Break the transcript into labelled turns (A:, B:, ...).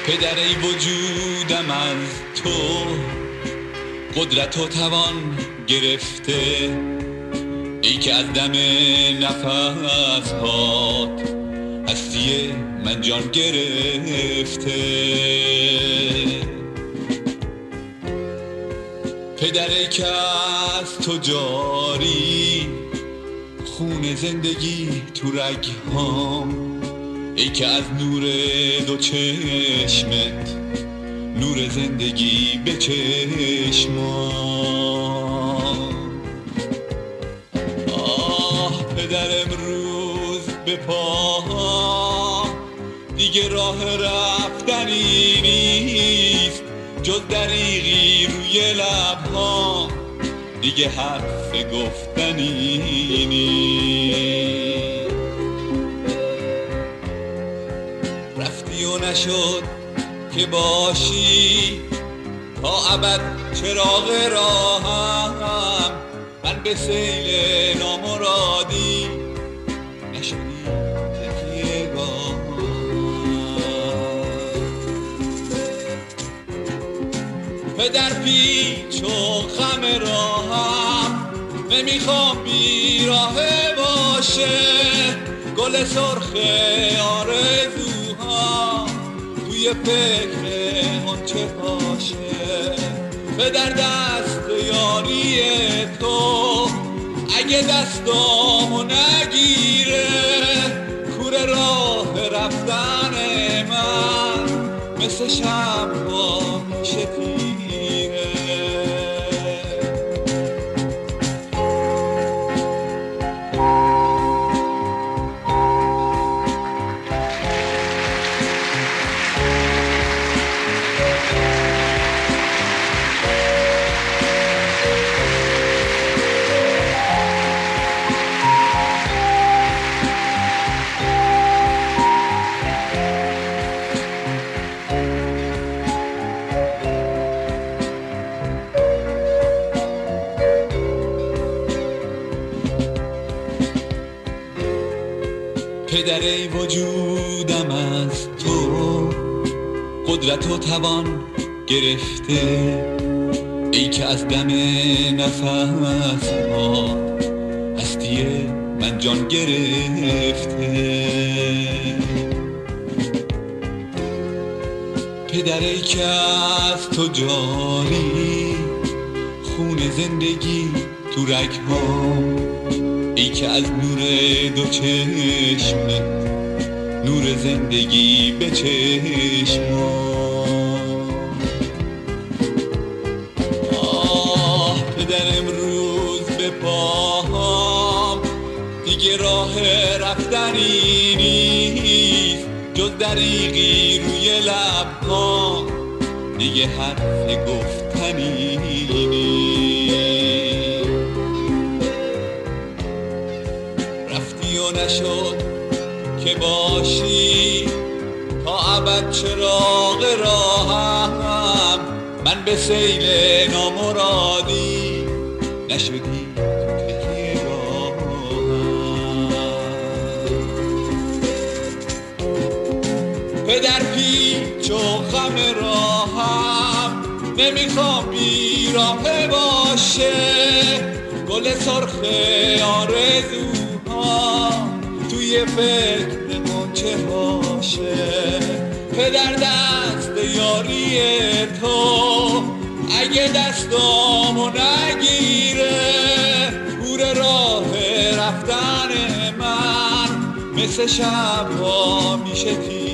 A: پدر ای وجودم از تو قدرت و توان گرفته، ای که از دم نفس هات هستی من جان گرفته. پدر ای که از تو جاری خون زندگی تو رگهام، ای که از نور دو چشمت نور زندگی به چشمام. آه پدر امروز به پاهام دیگه راه رفتنی نیست، جز دریغی روی لبهام دیگه حرف گفتنی نیست. رفتی و نشد که باشی تا ابد چراغ راهم، من به سیل نامرادی نشدی تکیه گاهم. پدر پیچ و خم راهم نمیخوام بیراهه باشه، گل سرخ آرزوها توی فکر آنچه باشه. پدر دست یاری تو اگه دستامو نگیره، کوره راه رفتن من مثل شمع‌ها میشه تیره. پدر ای وجودم از تو قدرت و توان گرفته، ای که از دم نفس ها هستی من جان گرفته. پدر ای که از تو جاری خون زندگی تو رگهام، ای که از نور دو چشمت نور زندگی به چشمام. آه پدر امروز به پاهام دیگه راه رفتنی نیست، جز دریغی روی لبهام دیگه حرف گفتنی نیست. رفتی و نشد که باشی تا ابد چراغ راهم، من به سیل نامرادی نشدی تکیه گاهم. پدر پیچ و خم راهم نمیخوام بیراهه باشه، گل سرخ آرزوها توی فکر غنچه باشه. پدر دست یاری تو اگه دستامو نگیره، کوره راه رفتن من مثل شب‌ها میشه تیره.